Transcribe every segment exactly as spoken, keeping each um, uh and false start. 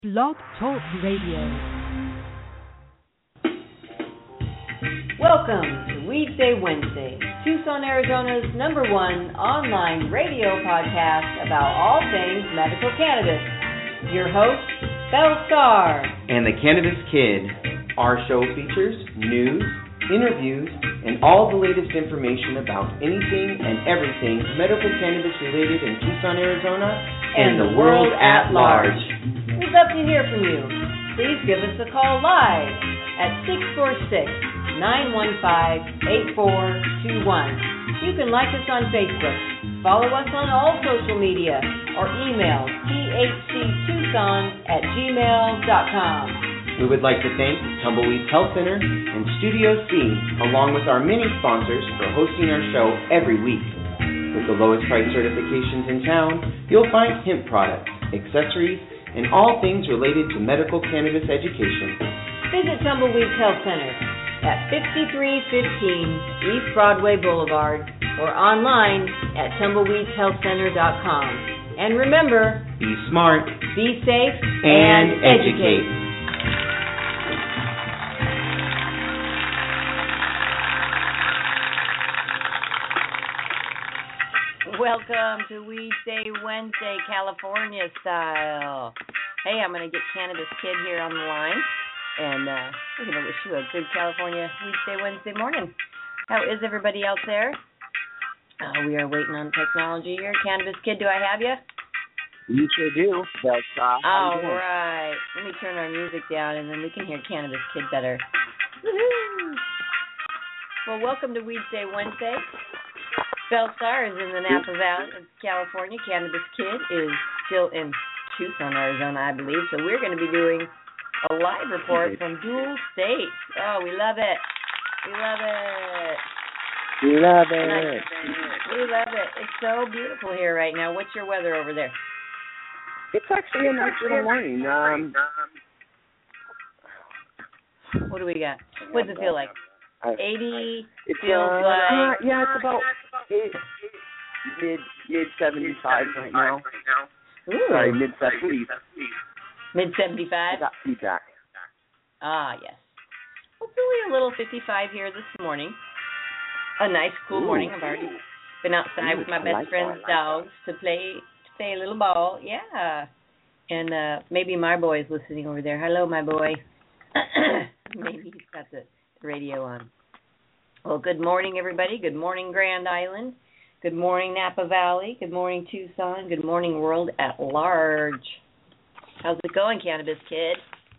Blog Talk Radio. Welcome to Weedsday Wednesday, Tucson, Arizona's number one online radio podcast about all things medical cannabis. Your host, Belle Starr. And the Cannabis Kid. Our show features news, interviews, and all the latest information about anything and everything medical cannabis related in Tucson, Arizona, and, and the world at large. We'd love to hear from you. Please give us a call live at six four six, nine one five, eight four two one. You can like us on Facebook, follow us on all social media, or email t h c tucson at gmail dot com. We would like to thank Tumbleweeds Health Center and Studio C, along with our many sponsors, for hosting our show every week. With the lowest price certifications in town, you'll find hemp products, accessories, and all things related to medical cannabis education. Visit Tumbleweeds Health Center at fifty-three fifteen East Broadway Boulevard or online at tumbleweeds health center dot com. And remember, be smart, be safe, and, and educate. educate. Welcome to Weedsday Wednesday, California style. Hey, I'm going to get Cannabis Kid here on the line, and uh, we're going to wish you a good California Weedsday Wednesday morning. How is everybody out there? Uh, we are waiting on technology here. Cannabis Kid, do I have you? You sure do. That's, uh, All right. Let me turn our music down, and then we can hear Cannabis Kid better. Woo-hoo! Well, welcome to Weedsday Wednesday. Belle Starr is in the Napa Valley of California. Cannabis Kid is still in Tucson, Arizona, I believe. So we're going to be doing a live report from dual states. Oh, we love it. We love it. We love it. We love it. It's so beautiful here right now. What's your weather over there? It's actually a nice little morning. Um, what do we got? What does it feel like? eighty it's, feels uh, like... Uh, yeah, it's about eight, mid, mid seventy-five right now. Ooh. Sorry, mid seventies. Mid seventy-five? I got feedback. Ah, yes. Well, it's only a little fifty-five here this morning. A nice, cool Ooh. morning. I've already been outside Ooh, with my I best like friend's that. dogs to play to play a little ball. Yeah. And uh, maybe my boy's listening over there. Hello, my boy. Maybe he's got the radio on. Well, good morning, everybody. Good morning, Grand Island. Good morning, Napa Valley. Good morning, Tucson. Good morning, world at large. How's it going, Cannabis Kid?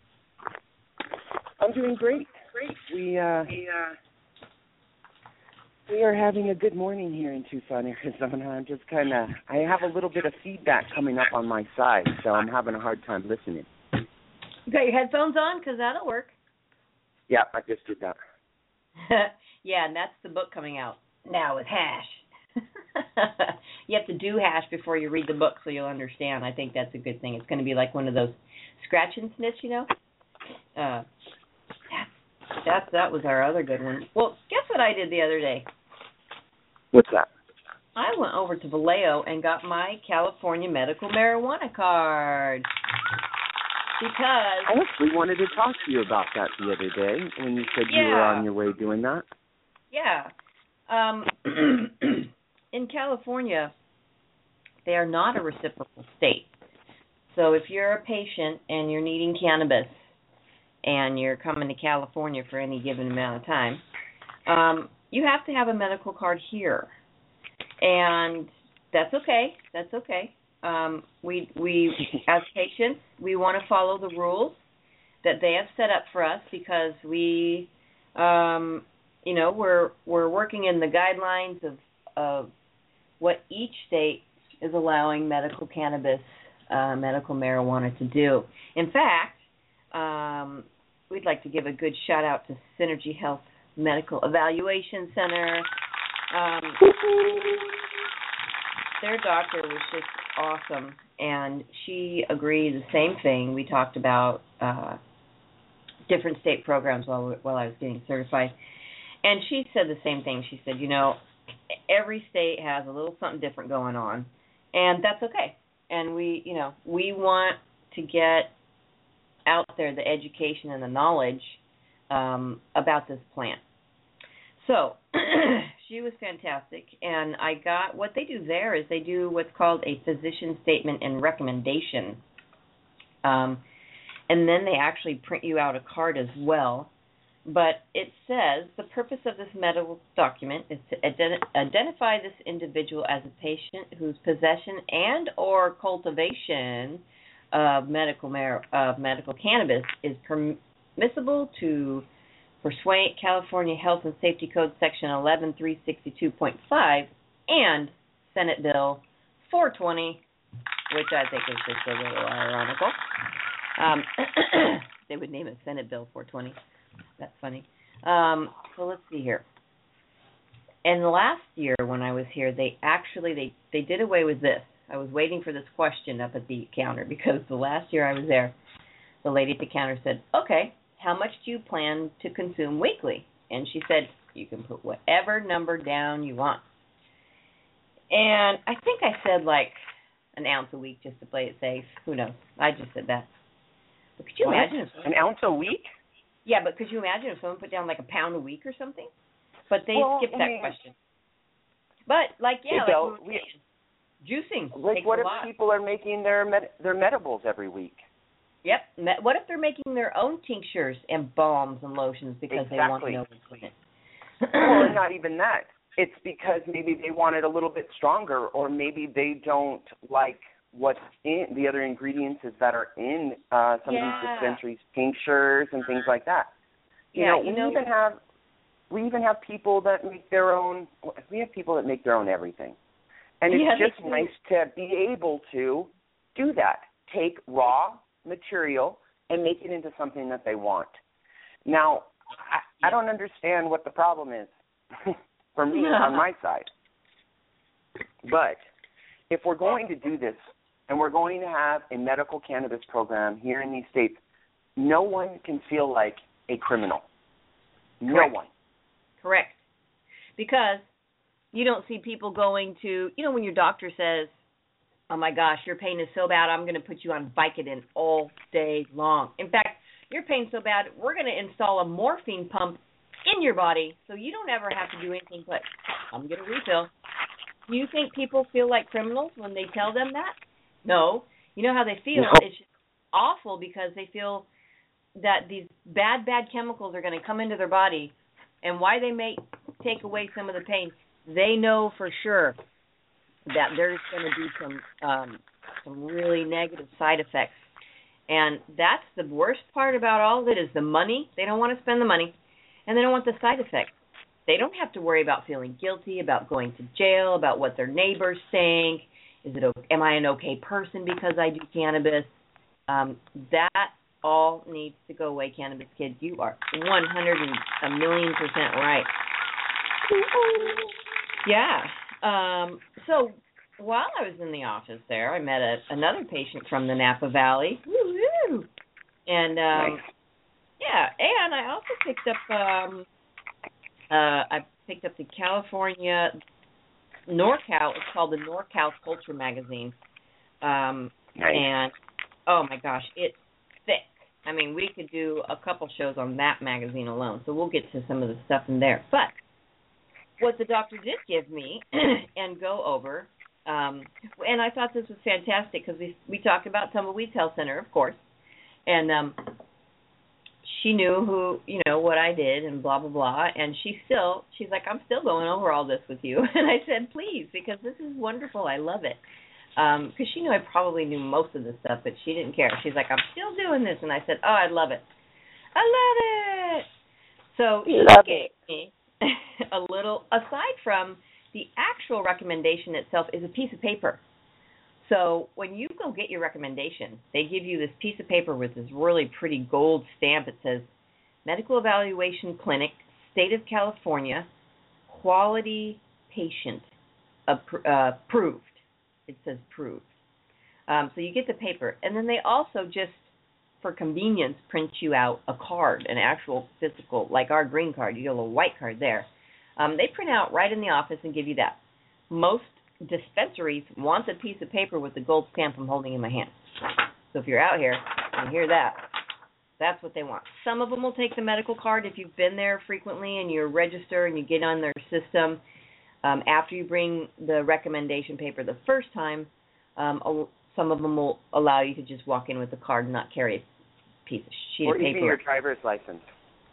I'm doing great. Great. We, uh, we, uh, we are having a good morning here in Tucson, Arizona. I'm just kind of, I have a little bit of feedback coming up on my side, so I'm having a hard time listening. You got your headphones on? Because that'll work. Yeah, I just did that. Yeah, and that's the book coming out now with hash. You have to do hash before you read the book so you'll understand. I think that's a good thing. It's going to be like one of those scratch and sniffs, you know? Uh, that, that, that was our other good one. Well, guess what I did the other day? What's that? I went over to Vallejo and got my California medical marijuana card. Because I actually wanted to talk to you about that the other day when you said yeah. you were on your way doing that. Yeah. Um, in California, they are not a reciprocal state. So if you're a patient and you're needing cannabis and you're coming to California for any given amount of time, um, you have to have a medical card here. And that's okay. That's okay. Um, we, we, as patients, we want to follow the rules that they have set up for us because we, um, you know, we're we're working in the guidelines of of what each state is allowing medical cannabis, uh, medical marijuana to do. In fact, um, we'd like to give a good shout out to Synergy Health Medical Evaluation Center. Um, their doctor was just awesome, and she agreed the same thing. We talked about uh, different state programs while while I was getting certified, and she said the same thing. She said, you know, every state has a little something different going on, and that's okay. And we, you know, we want to get out there the education and the knowledge um, about this plant. So she was fantastic, and I got, what they do there is they do what's called a physician statement and recommendation, um, and then they actually print you out a card as well. But it says the purpose of this medical document is to ident- identify this individual as a patient whose possession and or cultivation of medical mar- of medical cannabis is permissible to pursuant California Health and Safety Code Section eleven three sixty-two point five and Senate Bill four twenty, which I think is just a little ironical. Um, they would name it Senate Bill four twenty. That's funny. Um, so let's see here. And last year when I was here, they actually, they, they did away with this. I was waiting for this question up at the counter because the last year I was there, the lady at the counter said, okay, how much do you plan to consume weekly? And she said, you can put whatever number down you want. And I think I said like an ounce a week just to play it safe. Who knows? I just said that. But could you what? imagine? If An ounce a week? Yeah, but could you imagine if someone put down like a pound a week or something? But they well, skipped I that mean, question. But like, yeah, hey, like Bill, we were saying, juicing like takes what a if lot. people are making their med- their medibles every week? Yep. Me- What if they're making their own tinctures and balms and lotions because exactly. they want to know what's in it? Or not even that. It's because maybe they want it a little bit stronger, or maybe they don't like what's in the other ingredients that are in uh, some yeah. of these dispensaries, tinctures and things like that. You yeah, know, you we know, even have we even have people that make their own. We have people that make their own everything, and it's yeah, just nice to be able to do that. Take raw material and make it into something that they want. Now, I, I don't understand what the problem is for me on my side, but if we're going to do this and we're going to have a medical cannabis program here in these states, no one can feel like a criminal. No Correct. one. Correct. Because you don't see people going to, you know, when your doctor says, oh, my gosh, your pain is so bad, I'm going to put you on Vicodin all day long. In fact, your pain's so bad, we're going to install a morphine pump in your body so you don't ever have to do anything but I'm going to refill. Do you think people feel like criminals when they tell them that? No. You know how they feel? No. It's just awful because they feel that these bad, bad chemicals are going to come into their body, and why they may take away some of the pain, they know for sure that there's going to be some um, some really negative side effects. And that's the worst part about all of it is the money. They don't want to spend the money, and they don't want the side effects. They don't have to worry about feeling guilty, about going to jail, about what their neighbors think. Is it okay, am I an okay person because I do cannabis? Um, that all needs to go away, cannabis kids. You are one hundred and a million percent right. Yeah. Um, so while I was in the office there, I met a, another patient from the Napa Valley. Woo-hoo! And um, Nice. yeah, and I also picked up um, uh, I picked up the California NorCal. It's called the NorCal Culture Magazine. Um, Nice. And oh my gosh, it's thick. I mean, we could do a couple shows on that magazine alone. So we'll get to some of the stuff in there. But what the doctor did give me and go over, um, and I thought this was fantastic because we we talked about Tumbleweeds Health Center, of course, and um, she knew who, you know, what I did and blah, blah, blah, and she still, she's like, I'm still going over all this with you. And I said, please, because this is wonderful. I love it. Because um, she knew I probably knew most of this stuff, but she didn't care. She's like, I'm still doing this. And I said, oh, I love it. I love it. So she love gave me a little, aside from the actual recommendation itself, is a piece of paper. So when you go get your recommendation, they give you this piece of paper with this really pretty gold stamp. It says, Medical Evaluation Clinic, State of California, Quality Patient, appro- uh, Approved. It says proved. Um, so you get the paper. And then they also just, for convenience, print you out a card, an actual physical, like our green card. You get a little white card there. Um, they print out right in the office and give you that. Most dispensaries want a piece of paper with the gold stamp I'm holding in my hand. So if you're out here and you hear that, That's what they want. Some of them will take the medical card if you've been there frequently and you're registered and you get on their system. Um, after you bring the recommendation paper the first time, um, some of them will allow you to just walk in with the card and not carry a piece of sheet or of paper. Or even your driver's license.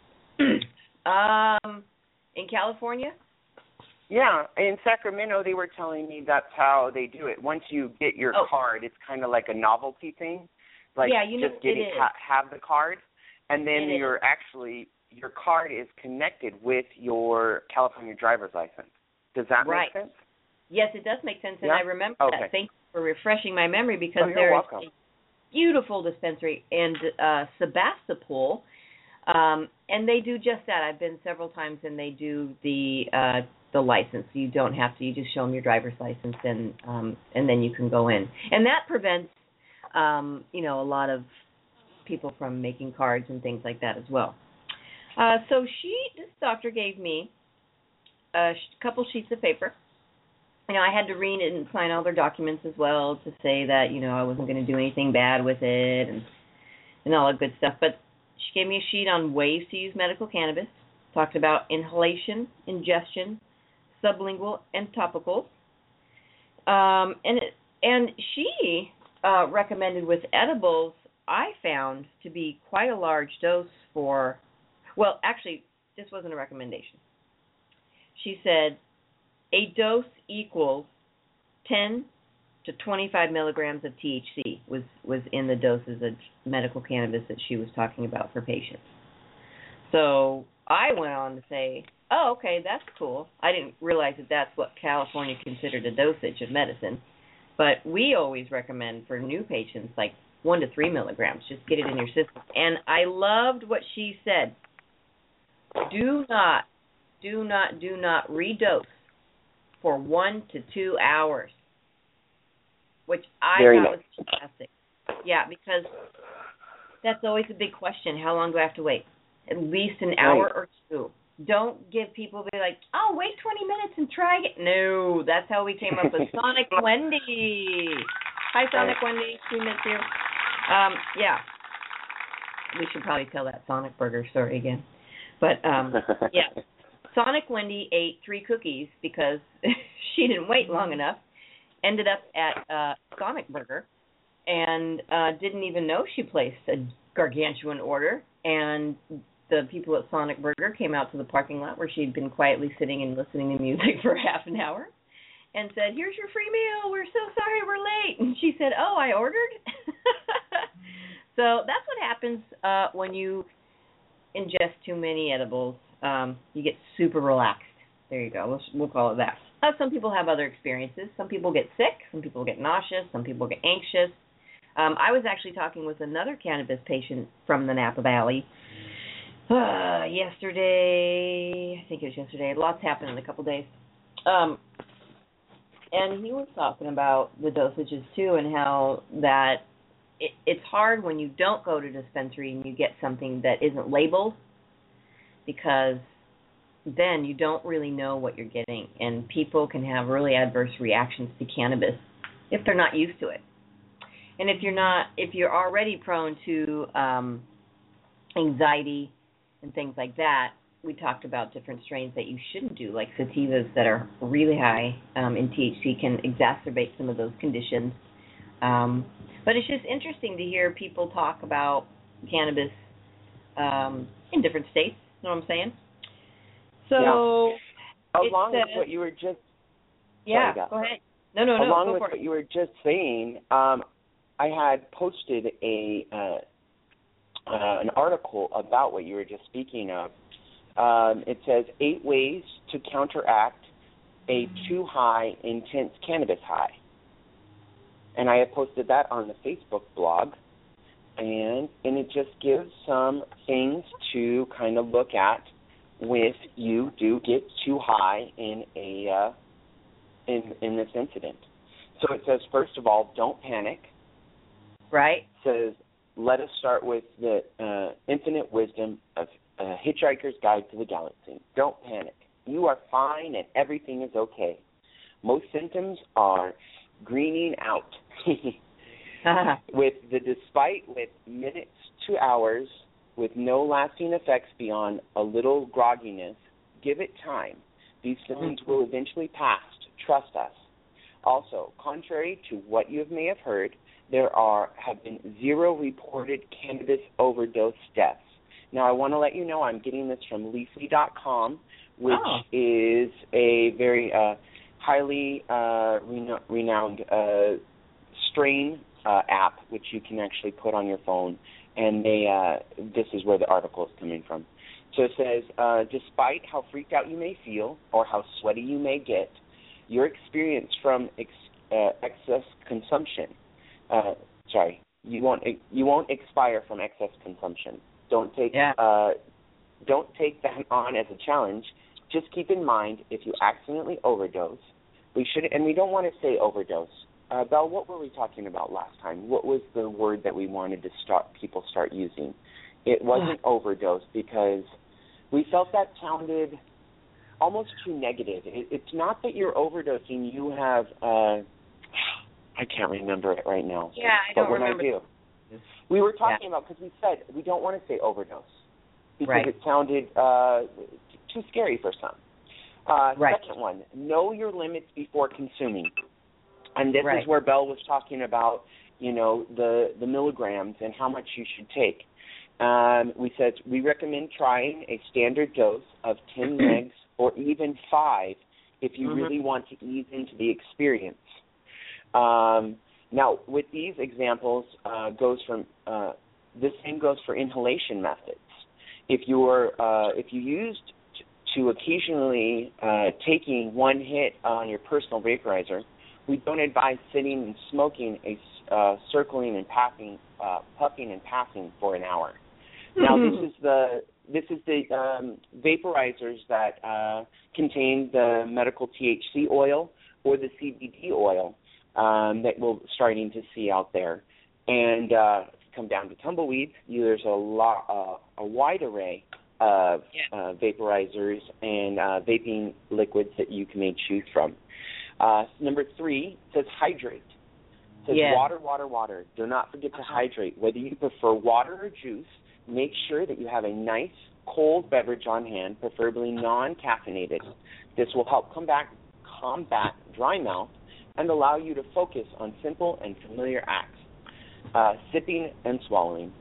um, in California? Yeah, in Sacramento they were telling me that's how they do it. Once you get your oh. card, it's kind of like a novelty thing. Like yeah, you know, just getting ha- have the card, and then it you're is. actually your card is connected with your California driver's license. Does that right. make sense? Yes, it does make sense, and yeah? I remember okay. that. Thank you for refreshing my memory because oh, you're there's welcome. a beautiful dispensary in uh, Sebastopol, um, and they do just that. I've been several times, and they do the uh, the license. You don't have to. You just show them your driver's license, and um, and then you can go in, and that prevents um, you know a lot of people from making cards and things like that as well. Uh, so she, this doctor gave me a sh- couple sheets of paper. You know, I had to read it and sign all their documents as well to say that, you know, I wasn't going to do anything bad with it and and all that good stuff. But she gave me a sheet on ways to use medical cannabis, talked about inhalation, ingestion, sublingual, and topical. Um, and, it, and she uh, recommended with edibles, I found to be quite a large dose for, well, actually, this wasn't a recommendation. She said, a dose equals ten to twenty-five milligrams of T H C was, was in the doses of medical cannabis that she was talking about for patients. So I went on to say, oh, okay, that's cool. I didn't realize that that's what California considered a dosage of medicine. But we always recommend for new patients like one to three milligrams. Just get it in your system. And I loved what she said. Do not, do not, do not redose for one to two hours, which I Very thought nice. was fantastic. Yeah, because that's always a big question. How long do I have to wait? At least an hour right. or two. Don't give people be like, oh, wait twenty minutes and try it. No, that's how we came up with Sonic Wendy. Hi, Sonic right. Wendy. We miss you. Um, yeah. We should probably tell that Sonic Burger story again. But, um, yeah. Sonic Wendy ate three cookies because she didn't wait long enough, ended up at uh, Sonic Burger, and uh, didn't even know she placed a gargantuan order. And the people at Sonic Burger came out to the parking lot where she'd been quietly sitting and listening to music for half an hour and said, here's your free meal. We're so sorry we're late. And she said, oh, I ordered? So that's what happens uh, when you ingest too many edibles. Um, you get super relaxed. There you go. We'll, we'll call it that. Uh, some people have other experiences. Some people get sick. Some people get nauseous. Some people get anxious. Um, I was actually talking with another cannabis patient from the Napa Valley uh, yesterday. I think it was yesterday. Lots happened in a couple days. Um, and he was talking about the dosages, too, and how that it, it's hard when you don't go to dispensary and you get something that isn't labeled, because then you don't really know what you're getting, and people can have really adverse reactions to cannabis if they're not used to it. And if you're not, if you're already prone to um, anxiety and things like that, we talked about different strains that you shouldn't do, like sativas that are really high um, in T H C can exacerbate some of those conditions. Um, but it's just interesting to hear people talk about cannabis um, in different states. You know what I'm saying? So, yeah. along says, with what you were just yeah, sorry, go ahead. No, no, no. Along go with for what it. you were just saying, um, I had posted a uh, uh, an article about what you were just speaking of. Um, it says eight ways to counteract a too high intense cannabis high, and I had posted that on the Facebook blog. And and it just gives some things to kind of look at if you do get too high in a uh, in in this incident. So it says, first of all, don't panic. Right. It says, let us start with the uh, infinite wisdom of uh, Hitchhiker's Guide to the Galaxy. Don't panic. You are fine and everything is okay. Most symptoms are greening out. With the despite with minutes to hours with no lasting effects beyond a little grogginess. Give it time. These feelings will eventually pass. Trust us. Also, contrary to what you may have heard, there are have been zero reported cannabis overdose deaths. Now, I want to let you know I'm getting this from Leafly dot com, which oh. is a very uh, highly uh, reno- renowned uh, strain uh, app, which you can actually put on your phone. And they uh, this is where the article is coming from. So it says, uh, despite how freaked out you may feel or how sweaty you may get, your experience from ex- uh, excess consumption, uh, sorry, you won't you won't expire from excess consumption. Don't take yeah. uh, don't take that on as a challenge. Just keep in mind if you accidentally overdose, we should and we don't want to say overdose. Uh, Belle, what were we talking about last time? What was the word that we wanted to start people start using? It wasn't overdose because we felt that sounded almost too negative. It, it's not that you're overdosing. You have, uh, I can't remember it right now. Yeah, I don't but when remember. I do, we were talking yeah. about, because we said we don't want to say overdose because right. it sounded uh, too scary for some. Uh, right. Second one, know your limits before consuming. And this right. is where Belle was talking about, you know, the, the milligrams and how much you should take. Um, we said we recommend trying a standard dose of ten megs or even five if you mm-hmm. really want to ease into the experience. Um, now, with these examples, uh, goes from uh, the same goes for inhalation methods. If you are uh, if you used t- to occasionally uh, taking one hit on your personal vaporizer, we don't advise sitting and smoking a uh, circling and passing, uh, puffing and passing for an hour. Now, this is the this is the um, vaporizers that uh, contain the medical T H C oil or the C B D oil um, that we're starting to see out there. And uh, if you come down to tumbleweeds, you, there's a lot, uh, a wide array of yeah. uh, vaporizers and uh, vaping liquids that you can choose from. Uh, number three says hydrate. It says yeah. water, water, water. Do not forget to hydrate. Whether you prefer water or juice, make sure that you have a nice cold beverage on hand, preferably non-caffeinated. This will help combat, combat dry mouth and allow you to focus on simple and familiar acts. Uh, sipping and swallowing.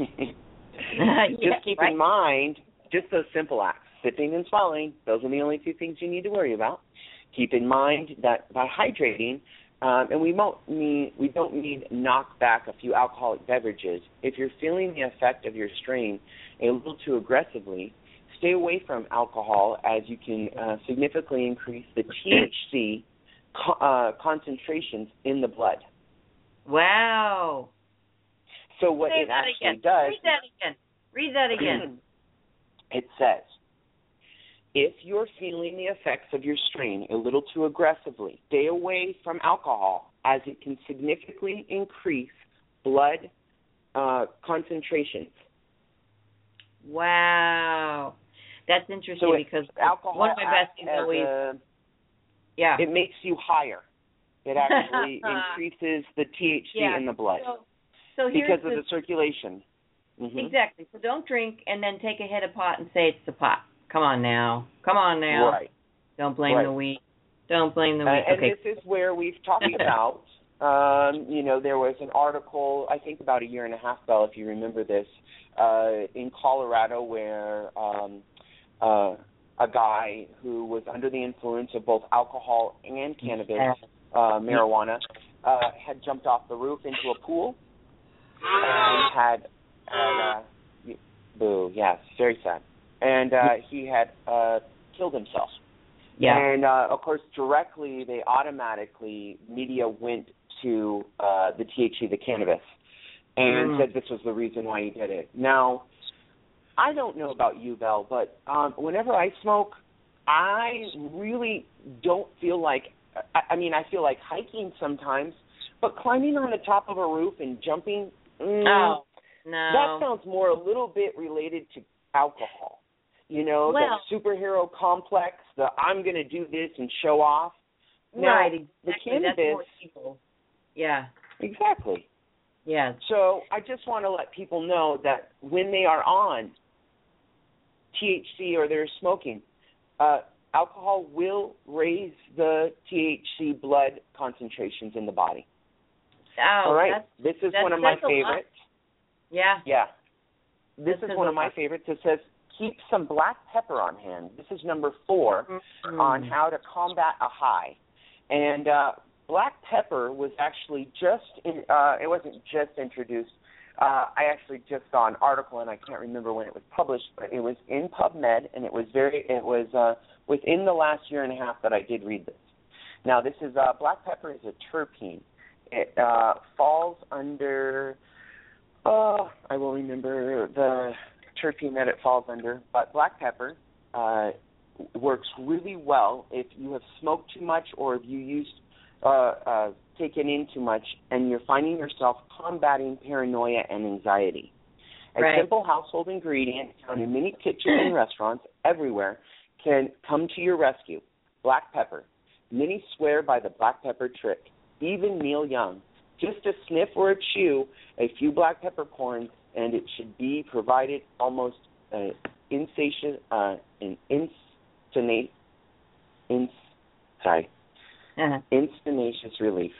yeah, just keep right. in mind, just those simple acts, sipping and swallowing, those are the only two things you need to worry about. Keep in mind that by hydrating, um, and we won't need, we don't need knock back a few alcoholic beverages. If you're feeling the effect of your strain a little too aggressively, stay away from alcohol as you can uh, significantly increase the T H C co- uh, concentrations in the blood. Wow. So what Say it that actually again. does... Read that again. Read that again. It says, if you're feeling the effects of your strain a little too aggressively, stay away from alcohol as it can significantly increase blood uh, concentrations. Wow. That's interesting so it, because alcohol one of my besties always... A, yeah. It makes you higher. It actually increases the T H C yeah. in the blood so, so here's because of the, the circulation. Mm-hmm. Exactly. So don't drink and then take a hit of pot and say it's the pot. Come on now. Come on now. Right. Don't blame right. the weed. Don't blame the weed. Uh, and okay. this is where we've talked about, um, you know, there was an article, I think about a year and a half ago, if you remember this, uh, in Colorado where um, uh, a guy who was under the influence of both alcohol and cannabis, uh, marijuana, uh, had jumped off the roof into a pool and had, had uh, boo, yes, very sad. And uh, he had uh, killed himself. Yeah. And, uh, of course, directly, they automatically, media went to uh, the T H C, the cannabis, and mm. said this was the reason why he did it. Now, I don't know about you, Belle, but um, whenever I smoke, I really don't feel like, I, I mean, I feel like hiking sometimes, but climbing on the top of a roof and jumping, mm, oh, no. that sounds more a little bit related to alcohol. You know, well, the superhero complex, the I'm going to do this and show off. Now, right, exactly. The cannabis, That's more people. Yeah. Exactly. Yeah. So I just want to let people know that when they are on T H C or they're smoking, uh, alcohol will raise the T H C blood concentrations in the body. Oh, All right. That's, this is that's, one of my favorites. Yeah. Yeah. This That's is one of my favorites. It says, keep some black pepper on hand. This is number four mm-hmm. on how to combat a high. And uh, black pepper was actually just, in, uh, it wasn't just introduced. Uh, I actually just saw an article, and I can't remember when it was published, but it was in PubMed, and it was very, it was uh, within the last year and a half that I did read this. Now, this is, uh, black pepper is a terpene. It uh, falls under, oh, I will remember the terpene that it falls under, but black pepper uh, works really well if you have smoked too much or if you used uh, uh, taken in too much and you're finding yourself combating paranoia and anxiety. A right. simple household ingredient found in many kitchens and restaurants everywhere can come to your rescue. Black pepper. Many swear by the black pepper trick. Even Neil Young. Just a sniff or a chew, a few black peppercorns, and it should be provided almost uh, insatiate, uh, an instant, ins, sorry, uh-huh. instantaneous relief.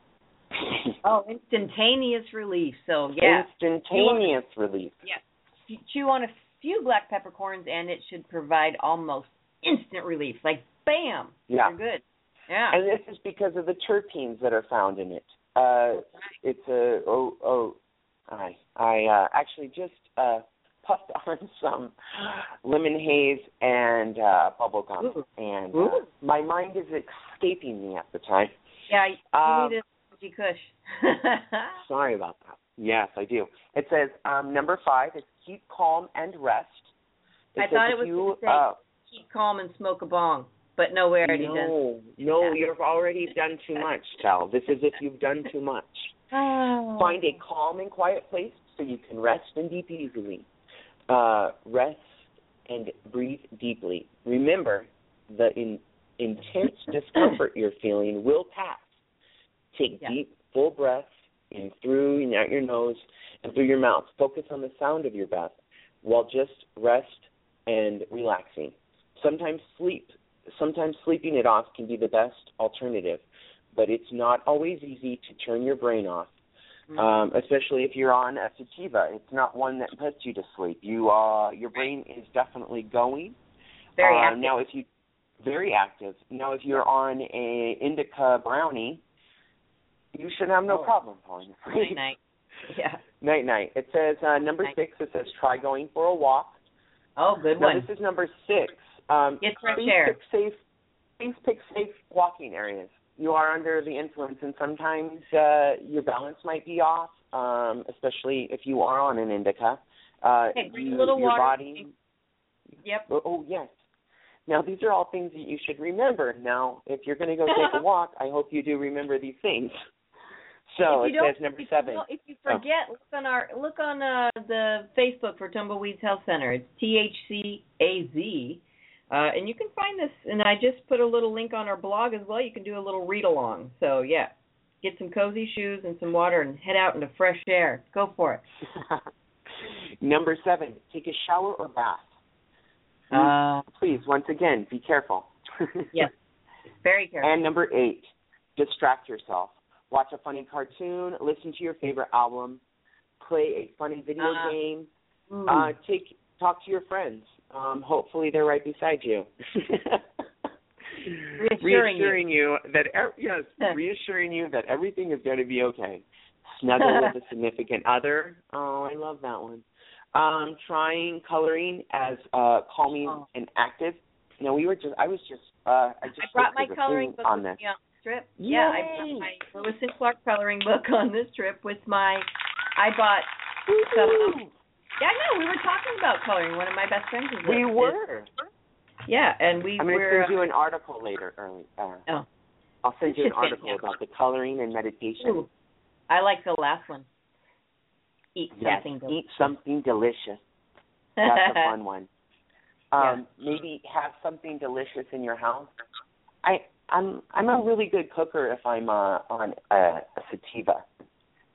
Oh, instantaneous relief. So yeah, instantaneous chew on, relief. Yeah, chew on a few black peppercorns, and it should provide almost instant relief. Like bam, yeah, you're good. Yeah, and this is because of the terpenes that are found in it. Uh, it's a oh oh, I I uh, actually just uh, puffed on some lemon haze and uh, bubble gum, Ooh. and uh, my mind is escaping me at the time. Yeah, you um, need a kush. Sorry about that. Yes, I do. It says um, number five is keep calm and rest. It I thought it was you, going to say uh, keep calm and smoke a bong. But no, we already no, done. No, yeah. you've already done too much, Cal. This is if you've done too much. Oh. Find a calm and quiet place so you can rest and deep easily. Uh, rest and breathe deeply. Remember, the in, intense discomfort you're feeling will pass. Take yeah. deep, full breaths in through and out your nose and through your mouth. Focus on the sound of your breath while just rest and relaxing. Sometimes sleep. Sometimes sleeping it off can be the best alternative, but it's not always easy to turn your brain off, mm-hmm. um, especially if you're on a sativa. It's not one that puts you to sleep. You, uh, your brain is definitely going. Very uh, active. Now, if you very active. Now, if you're on a indica brownie, you should have no oh. problem falling asleep. Night night. Yeah. Night night. It says uh, number night. six. It says try going for a walk. Oh, good now, one. This is number six. Um, Get fresh please air. Pick safe, please pick safe walking areas. You are under the influence, and sometimes uh, your balance might be off, um, especially if you are on an indica. Uh, okay, drink you, a little your water. body. Yep. Oh, oh, yes. Now, these are all things that you should remember. Now, if you're going to go take a walk, I hope you do remember these things. So it says number if seven. You if you forget, oh. look on our look on uh, the Facebook for Tumbleweeds Health Center. It's T H C A Z. Uh, and you can find this, and I just put a little link on our blog as well. You can do a little read-along. So, yeah, get some cozy shoes and some water and head out into fresh air. Go for it. Number seven, take a shower or bath. Uh, Please, once again, be careful. Yes, very careful. And number eight, distract yourself. Watch a funny cartoon, listen to your favorite album, play a funny video uh, game, mm. uh, take talk to your friends. Um, hopefully they're right beside you. reassuring, reassuring you. you that er- yes, reassuring you that everything is going to be okay. Snuggle with a significant other. Oh, I love that one. Um, trying coloring as uh, calming oh. and active. No, we were just. I was just. Uh, I just. I brought my coloring book on with this me on this trip. Yay. Yeah, I brought my Lewis and Clark coloring book on this trip with my. I bought some. Um, Yeah, no, we were talking about coloring. One of my best friends is. We is, were. Yeah, and we I'm going were. to send you an article later. Early. Uh, oh. I'll send you an article fantastic. about the coloring and meditation. Ooh, I like the last one. Eat yes, something delicious. Eat something delicious. That's a fun one. Um, yeah. Maybe have something delicious in your house. I I'm I'm a really good cooker if I'm uh, on a, a sativa.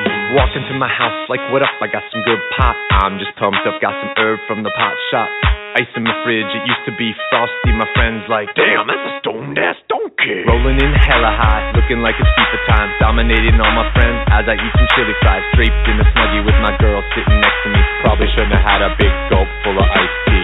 my house like, what up, I got some good pot. I'm just pumped up, got some herb from the pot shop. Ice in my fridge, it used to be frosty. My friends like, damn, that's a stoned-ass donkey. Rolling in hella high, looking like it's FIFA time. Dominating all my friends as I eat some chili fries. Draped in a Snuggie with my girl sitting next to me. Probably shouldn't have had a big gulp full of iced tea.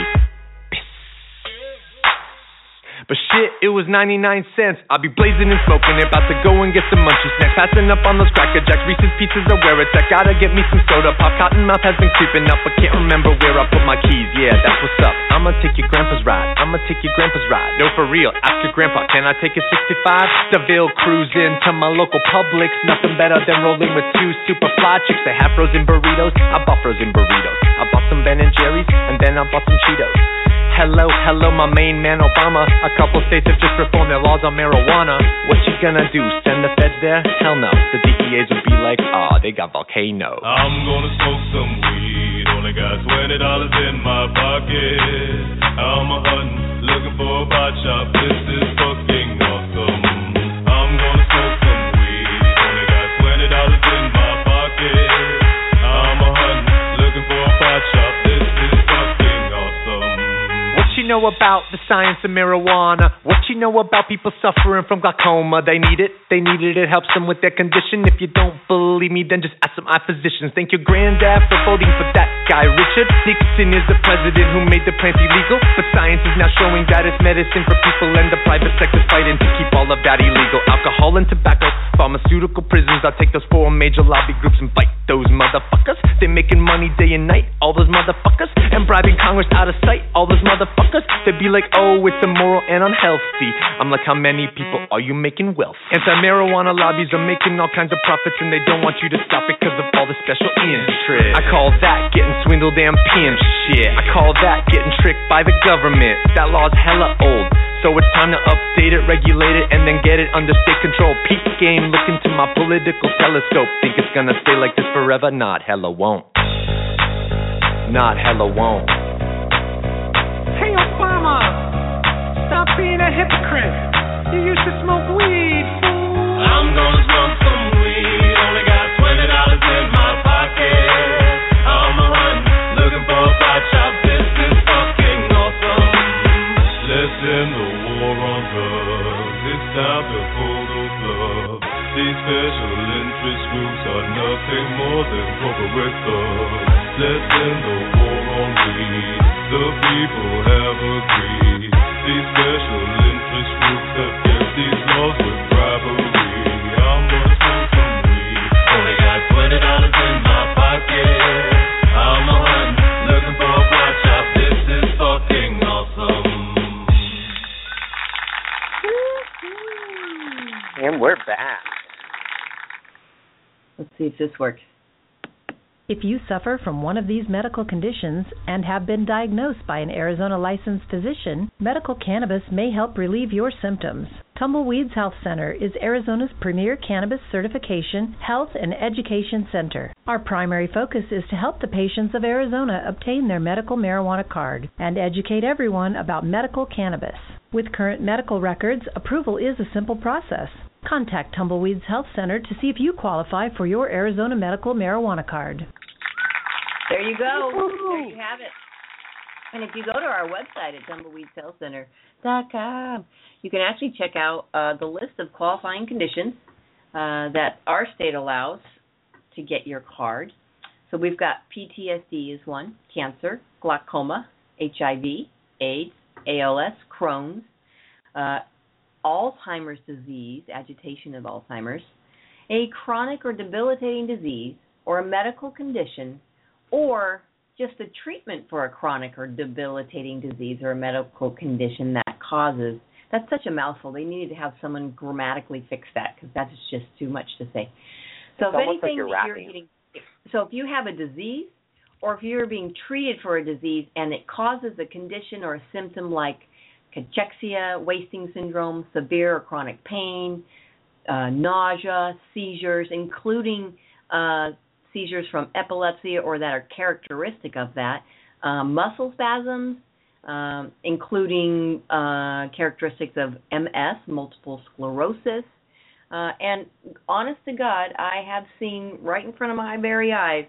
But shit, it was ninety-nine cents. I'll be blazing and smoking it, about to go and get some munchies next. Passing up on those Cracker Jacks, Reese's Pieces are where it's at. Gotta get me some soda pop. Cottonmouth has been creeping up, but can't remember where I put my keys. Yeah, that's what's up. I'ma take your grandpa's ride. I'ma take your grandpa's ride. No, for real, ask your grandpa, can I take a sixty-five? DeVille cruising to my local Publix. Nothing better than rolling with two super fly chicks. They have frozen burritos. I bought frozen burritos. I bought some Ben and Jerry's, and then I bought some Cheetos. Hello, hello, my main man Obama. A couple states have just reformed their laws on marijuana. What you gonna do, send the feds there? Hell no, the D E As would be like, aw, oh, they got volcanoes. I'm gonna smoke some weed, only got twenty dollars in my pocket. I'm a hunting, looking for a pot shop, this is fucking awesome. I'm gonna smoke some weed, only got twenty dollars in my pocket. I'm a hunting, looking for a pot shop, this is fucking awesome. What you know about the science of marijuana? What you know about people suffering from glaucoma? They need it, they need it, it helps them with their condition. If you don't believe me, then just ask some eye physicians. Thank your granddad for voting for that guy, Richard Nixon is the president who made the plant illegal. But science is now showing that it's medicine for people, and the private sector's fighting to keep all of that illegal. Alcohol and tobacco, pharmaceutical prisons. I'll take those four major lobby groups and fight those motherfuckers. They're making money day and night, all those motherfuckers, and bribing Congress out of sight, all those motherfuckers. They'd be like, oh, it's immoral and unhealthy. I'm like, how many people are you making wealth? Anti-marijuana lobbies are making all kinds of profits, and they don't want you to stop it because of all the special interest. I call that getting swindled and pimped shit. I call that getting tricked by the government. That law's hella old, so it's time to update it, regulate it, and then get it under state control. Peak game, look into my political telescope. Think it's gonna stay like this forever? Not hella won't. Not hella won't. Hey Obama, stop being a hypocrite. You used to smoke weed, fool. I'm gonna smoke some weed, only got twenty dollars in my pocket. I'm a hunt, looking for a pot shop, this is fucking awesome. Let's end the war on drugs, it's time to pull those gloves. These special interest groups are nothing more than corporate thugs. Let's end the war on weed, the people have agreed. These special interest groups have kept these laws with bribery. I'm gonna smoke some weed, only got twenty dollars in my pocket. I'm a hunt, looking for a pot shop, this is fucking awesome. And we're back. Let's see if this works. If you suffer from one of these medical conditions and have been diagnosed by an Arizona licensed physician, medical cannabis may help relieve your symptoms. Tumbleweeds Health Center is Arizona's premier cannabis certification, health, and education center. Our primary focus is to help the patients of Arizona obtain their medical marijuana card and educate everyone about medical cannabis. With current medical records, approval is a simple process. Contact Tumbleweeds Health Center to see if you qualify for your Arizona medical marijuana card. There you go. There you have it. And if you go to our website at tumbleweeds health center dot com, you can actually check out uh, the list of qualifying conditions uh, that our state allows to get your card. So we've got P T S D is one, cancer, glaucoma, H I V, AIDS, A L S, Crohn's, uh, Alzheimer's disease, agitation of Alzheimer's, a chronic or debilitating disease, or a medical condition, or just a treatment for a chronic or debilitating disease or a medical condition that causes. That's such a mouthful. They needed to have someone grammatically fix that because that's just too much to say. So It's if almost like anything, you're that you're rapping. getting, so if you have a disease, or if you're being treated for a disease and it causes a condition or a symptom like cachexia, wasting syndrome, severe or chronic pain, uh, nausea, seizures, including uh, seizures from epilepsy or that are characteristic of that, uh, muscle spasms, um, including uh, characteristics of M S, multiple sclerosis, Uh, and honest to God, I have seen right in front of my very eyes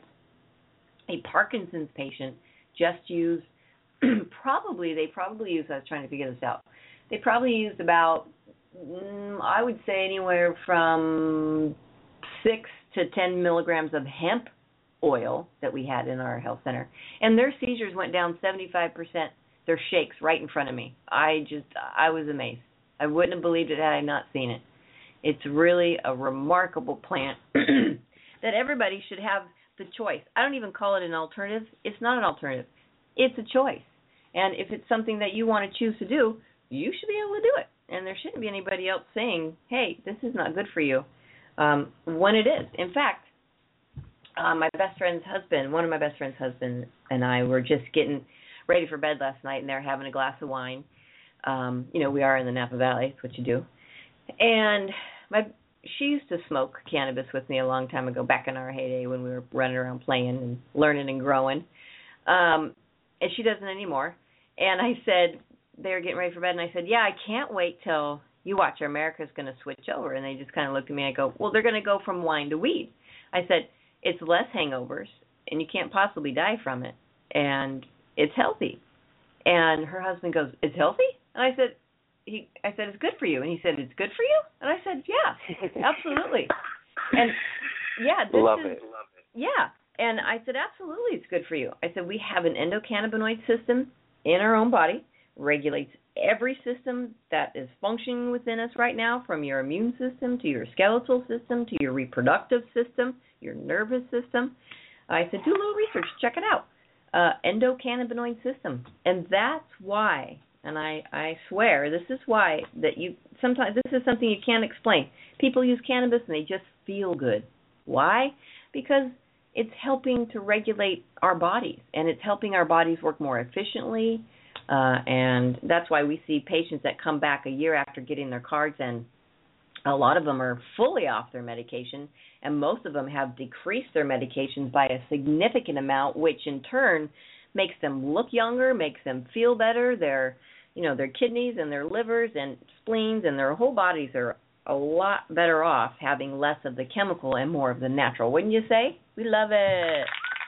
a Parkinson's patient just use, probably, they probably used, I was trying to figure this out, they probably used about, mm, I would say anywhere from six to ten milligrams of hemp oil that we had in our health center. And their seizures went down seventy-five percent, their shakes right in front of me. I just, I was amazed. I wouldn't have believed it had I not seen it. It's really a remarkable plant that everybody should have the choice. I don't even call it an alternative. It's not an alternative. It's a choice. And if it's something that you want to choose to do, you should be able to do it. And there shouldn't be anybody else saying, hey, this is not good for you, um, when it is. In fact, uh, my best friend's husband, one of my best friend's husband and I were just getting ready for bed last night, and they're having a glass of wine. Um, you know, we are in the Napa Valley. It's what you do. And my she used to smoke cannabis with me a long time ago, back in our heyday when we were running around playing and learning and growing. Um, and she doesn't anymore. And I said, they were getting ready for bed, and I said, yeah, I can't wait till you watch. America's going to switch over. And they just kind of looked at me and I go, well, they're going to go from wine to weed. I said, it's less hangovers, and you can't possibly die from it. And it's healthy. And her husband goes, it's healthy? And I said, He, I said, it's good for you. And he said, it's good for you? And I said, yeah, absolutely. And, yeah, this Love is, it. yeah. And I said, absolutely, it's good for you. I said, we have an endocannabinoid system in our own body, regulates every system that is functioning within us right now, from your immune system to your skeletal system to your reproductive system, your nervous system. I said, do a little research, check it out. Uh, endocannabinoid system. And that's why, and I, I swear, this is why that you, sometimes this is something you can't explain. People use cannabis and they just feel good. Why? Because it's helping to regulate our bodies, and it's helping our bodies work more efficiently, uh, and that's why we see patients that come back a year after getting their cards, and a lot of them are fully off their medication, and most of them have decreased their medications by a significant amount, which in turn makes them look younger, makes them feel better. Their, you know, their kidneys and their livers and spleens and their whole bodies are a lot better off having less of the chemical and more of the natural. Wouldn't you say? We love it.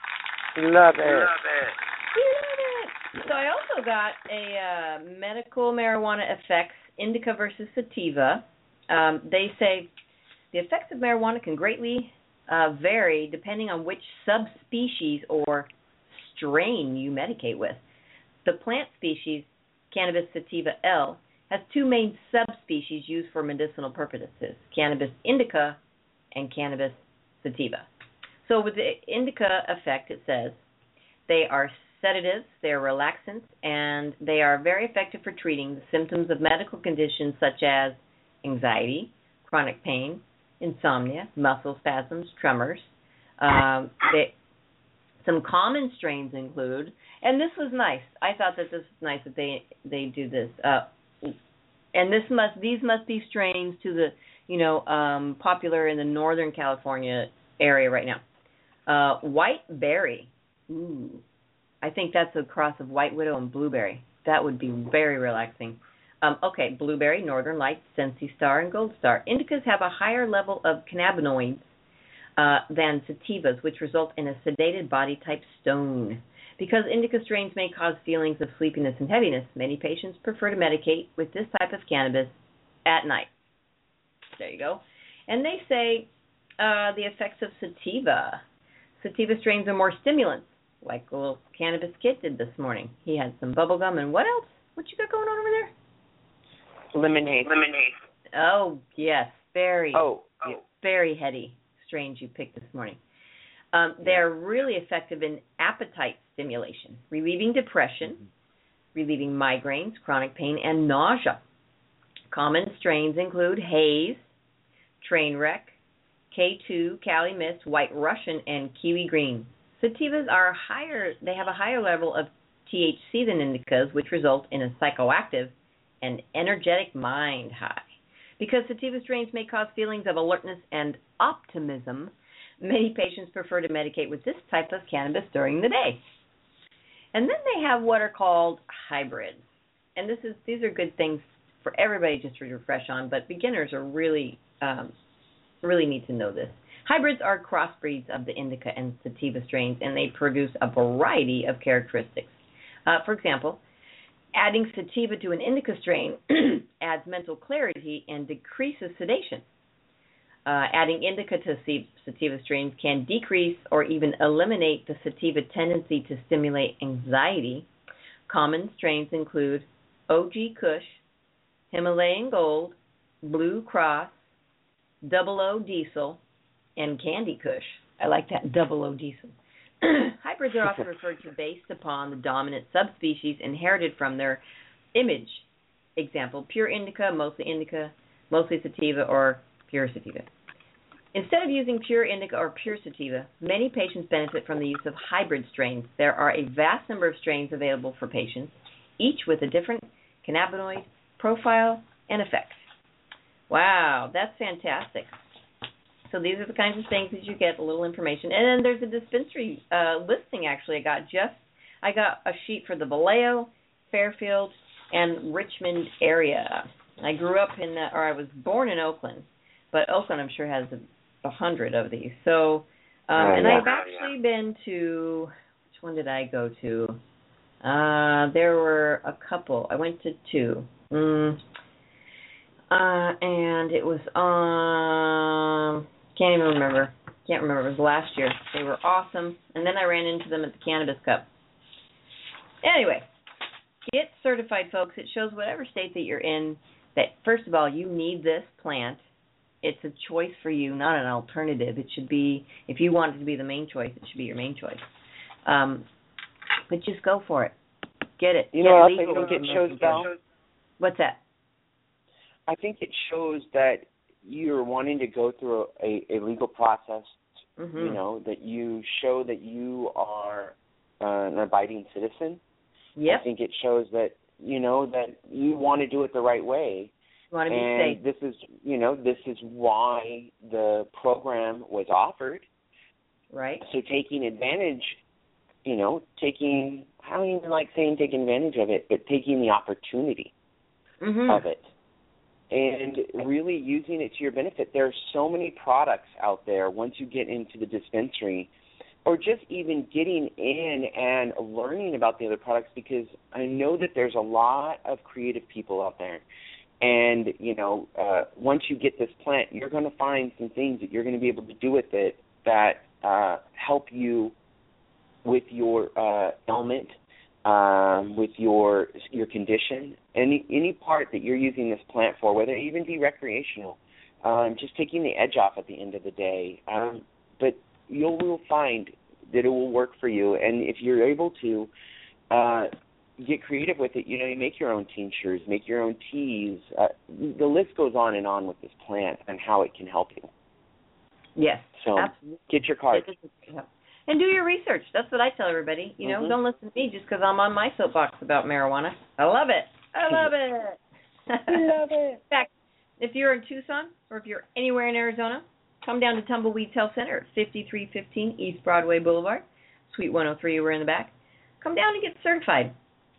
Love it. Love it. We love it. So I also got a uh, medical marijuana effects, indica versus sativa. Um, they say the effects of marijuana can greatly uh, vary depending on which subspecies or strain you medicate with. The plant species, Cannabis sativa L, has two main subspecies used for medicinal purposes, Cannabis indica and Cannabis sativa. So with the indica effect, it says they are sedatives, they are relaxants, and they are very effective for treating the symptoms of medical conditions such as anxiety, chronic pain, insomnia, muscle spasms, tremors. Um, they, some common strains include, and this was nice. I thought that this was nice that they they do this. Uh, and this must these must be strains to the you know um, popular in the Northern California area right now. Uh, white berry. Ooh, I think that's a cross of white widow and blueberry. That would be very relaxing. Um, okay, blueberry, Northern Lights, Sensi Star, and Gold Star. Indicas have a higher level of cannabinoids uh, than sativas, which result in a sedated body-type stone. Because indica strains may cause feelings of sleepiness and heaviness, many patients prefer to medicate with this type of cannabis at night. There you go. And they say uh, the effects of sativa. Sativa strains are more stimulants, like a little cannabis kid did this morning. He had some bubble gum and what else? What you got going on over there? Lemonade. Lemonade. Oh, yes. Very, oh, oh. very heady strains you picked this morning. Um, they're really effective in appetite stimulation, relieving depression, mm-hmm. relieving migraines, chronic pain, and nausea. Common strains include Haze, Trainwreck, K two, Cali Mist, White Russian, and Kiwi Green. Sativas are higher, they have a higher level of T H C than indicas, which result in a psychoactive and energetic mind high. Because sativa strains may cause feelings of alertness and optimism, many patients prefer to medicate with this type of cannabis during the day. And then they have what are called hybrids. And this is these are good things for everybody just to refresh on, but beginners are really um, really need to know this. Hybrids are crossbreeds of the indica and sativa strains, and they produce a variety of characteristics. Uh, for example, adding sativa to an indica strain adds mental clarity and decreases sedation. Uh, adding indica to sativa strains can decrease or even eliminate the sativa tendency to stimulate anxiety. Common strains include O G Kush, Himalayan Gold, Blue Cross, Double O Diesel, and Candy Kush. I like that, Double O Diesel. Hybrids are often referred to based upon the dominant subspecies inherited from their image. Example, pure indica, mostly indica, mostly sativa, or pure sativa. Instead of using pure indica or pure sativa, many patients benefit from the use of hybrid strains. There are a vast number of strains available for patients, each with a different cannabinoid profile and effect. Wow, that's fantastic. So these are the kinds of things that you get, a little information. And then there's a dispensary uh, listing, actually. I got just, I got a sheet for the Vallejo, Fairfield, and Richmond area. I grew up in, the, or I was born in Oakland, but Oakland, I'm sure, has a, a hundred of these. So, um, oh, and yeah. I've actually been to, which one did I go to? Uh, there were a couple. I went to two. Mm, uh, and it was on... Can't even remember. Can't remember. It was last year. They were awesome. And then I ran into them at the Cannabis Cup. Anyway, get certified, folks. It shows whatever state that you're in that, first of all, you need this plant. It's a choice for you, not an alternative. It should be, if you want it to be the main choice, it should be your main choice. Um, but just go for it. Get it. You Get know, I legal think it with shows, Belle. What's that? I think it shows that you're wanting to go through a, a legal process, mm-hmm. you know, that you show that you are uh, an abiding citizen. Yep. I think it shows that, you know, that you want to do it the right way. You want to be and safe. this is, you know, this is why the program was offered. Right. So taking advantage, you know, taking, I don't even like saying taking advantage of it, but taking the opportunity mm-hmm. of it. And really using it to your benefit. There are so many products out there once you get into the dispensary, or just even getting in and learning about the other products, because I know that there's a lot of creative people out there. And, you know, uh, once you get this plant, you're going to find some things that you're going to be able to do with it that uh, help you with your uh, ailment, um, with your your condition, any any part that you're using this plant for, whether it even be recreational, um, just taking the edge off at the end of the day. Um, but you will find that it will work for you, and if you're able to uh, get creative with it, you know, you make your own tinctures, make your own teas. Uh, the list goes on and on with this plant and how it can help you. Yes, so absolutely. Get your card. And do your research. That's what I tell everybody. You know, mm-hmm. don't listen to me just because I'm on my soapbox about marijuana. I love it. I love it. I love it. In fact, if you're in Tucson or if you're anywhere in Arizona, come down to Tumbleweeds Health Center at fifty-three fifteen East Broadway Boulevard, Suite one oh three. We're in the back. Come down and get certified.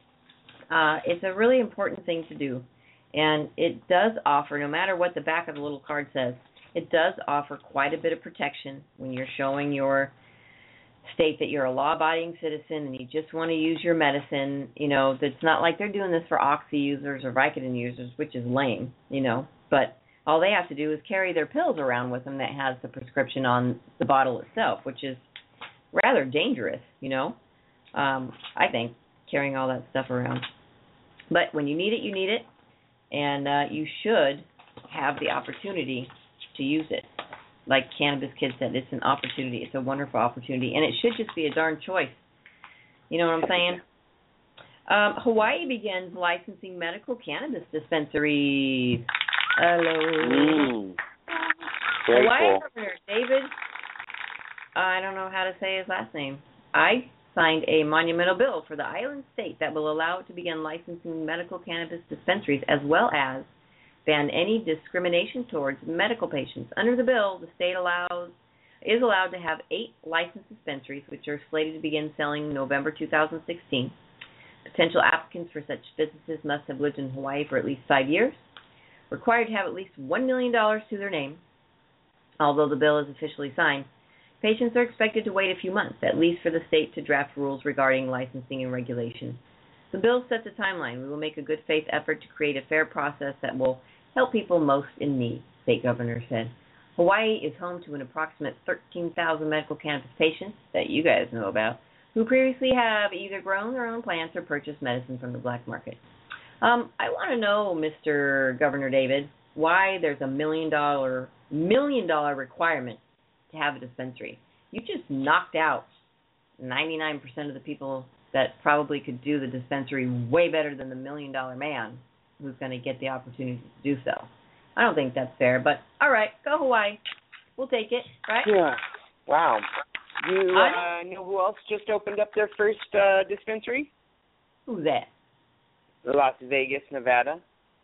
Uh, it's a really important thing to do. And it does offer, no matter what the back of the little card says, it does offer quite a bit of protection when you're showing your state that you're a law-abiding citizen and you just want to use your medicine. You know, it's not like they're doing this for Oxy users or Vicodin users, which is lame, you know. But all they have to do is carry their pills around with them that has the prescription on the bottle itself, which is rather dangerous, you know, um, I think, carrying all that stuff around. But when you need it, you need it, and uh, you should have the opportunity to use it. Like Cannabis Kid said, it's an opportunity. It's a wonderful opportunity, and it should just be a darn choice. You know what I'm saying? Um, Hawaii begins licensing medical cannabis dispensaries. Hello. Mm. Very Hawaii cool. Governor David, I don't know how to say his last name, I signed a monumental bill for the island state that will allow it to begin licensing medical cannabis dispensaries, as well as ban any discrimination towards medical patients. Under the bill, the state allows is allowed to have eight licensed dispensaries, which are slated to begin selling November two thousand sixteen. Potential applicants for such businesses must have lived in Hawaii for at least five years. required to have at least one million dollars to their name. Although the bill is officially signed, patients are expected to wait a few months, at least for the state to draft rules regarding licensing and regulation. The bill sets a timeline. We will make a good faith effort to create a fair process that will help people most in need, state governor said. Hawaii is home to an approximate thirteen thousand medical cannabis patients that you guys know about, who previously have either grown their own plants or purchased medicine from the black market. Um, I want to know, Mister Governor David, why there's a million dollar million dollar requirement to have a dispensary. You just knocked out ninety-nine percent of the people that probably could do the dispensary way better than the million dollar man who's going to get the opportunity to do so. I don't think that's fair, but all right, go Hawaii. We'll take it, right? Yeah. Wow. You uh, know who else just opened up their first uh, dispensary? Who's that? Las Vegas, Nevada.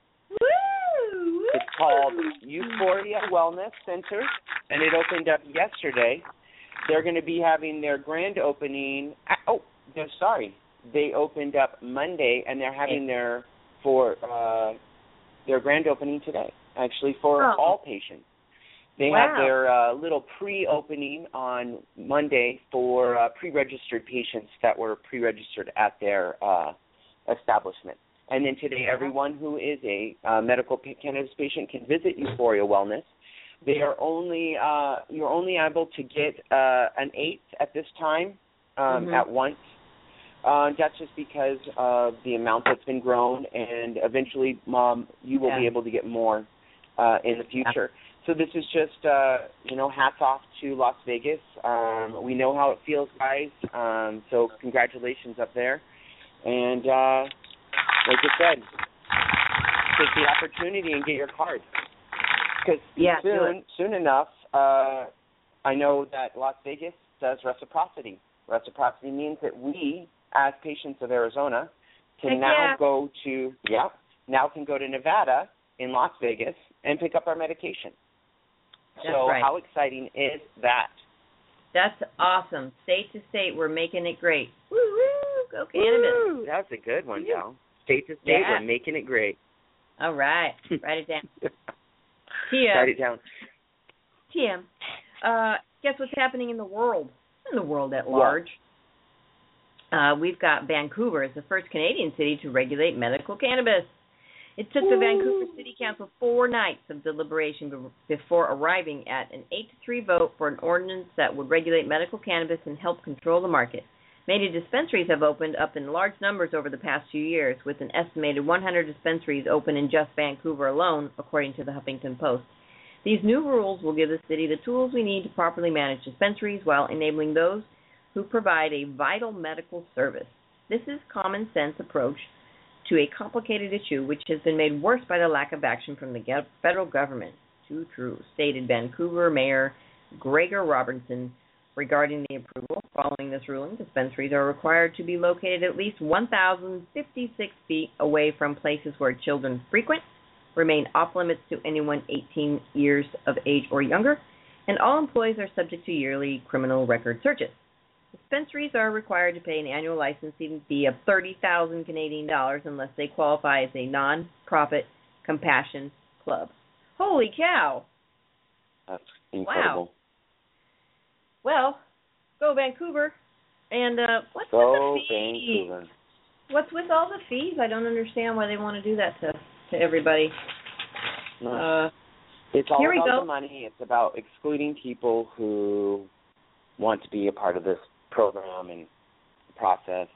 Woo! It's called Euphoria Wellness Center, and it opened up yesterday. They're going to be having their grand opening. Oh, they're sorry. They opened up Monday, and they're having their for uh, their grand opening today, actually, for oh. all patients. They wow. have their uh, little pre-opening on Monday for uh, pre-registered patients that were pre-registered at their uh, establishment. And then today, everyone who is a uh, medical cannabis patient can visit Euphoria Wellness. They are only uh, you're only able to get uh, an eighth at this time um, mm-hmm. at once. Uh, that's just because of the amount that's been grown, and eventually, Mom, you will yeah. be able to get more uh, in the future. Yeah. So this is just, uh, you know, hats off to Las Vegas. Um, we know how it feels, guys. Um, so congratulations up there. And uh, like I said, take the opportunity and get your card. Because yeah, soon, soon enough, uh, I know that Las Vegas does reciprocity. Reciprocity means that we, as patients of Arizona, can Heck now yeah. go to yeah, now can go to Nevada in Las Vegas and pick up our medication. That's so right. how exciting is that? That's awesome. State to state, we're making it great. Woo woo! Go cannabis. Woo, that's a good one, Gal. State to state, yeah. we're making it great. All right, write it down. Tia. Write it down. Tim, uh, guess what's happening in the world? In the world at large. Uh, we've got Vancouver as the first Canadian city to regulate medical cannabis. It took the Vancouver City Council four nights of deliberation be- before arriving at an eight to three vote for an ordinance that would regulate medical cannabis and help control the market. Many dispensaries have opened up in large numbers over the past few years, with an estimated one hundred dispensaries open in just Vancouver alone, according to the Huffington Post. These new rules will give the city the tools we need to properly manage dispensaries while enabling those who provide a vital medical service. This is a common sense approach to a complicated issue which has been made worse by the lack of action from the federal government. Too true, stated Vancouver Mayor Gregor Robertson regarding the approval. Following this ruling, dispensaries are required to be located at least one thousand fifty-six feet away from places where children frequent, remain off limits to anyone eighteen years of age or younger, and all employees are subject to yearly criminal record searches. Dispensaries are required to pay an annual licensing fee of thirty thousand Canadian dollars unless they qualify as a non-profit compassion club. Holy cow! That's incredible. Wow. Well, go Vancouver. And uh, what's go with the fees? Vancouver. What's with all the fees? I don't understand why they want to do that to to everybody. No. Uh, it's all here we about go. the money. It's about excluding people who want to be a part of this program and process.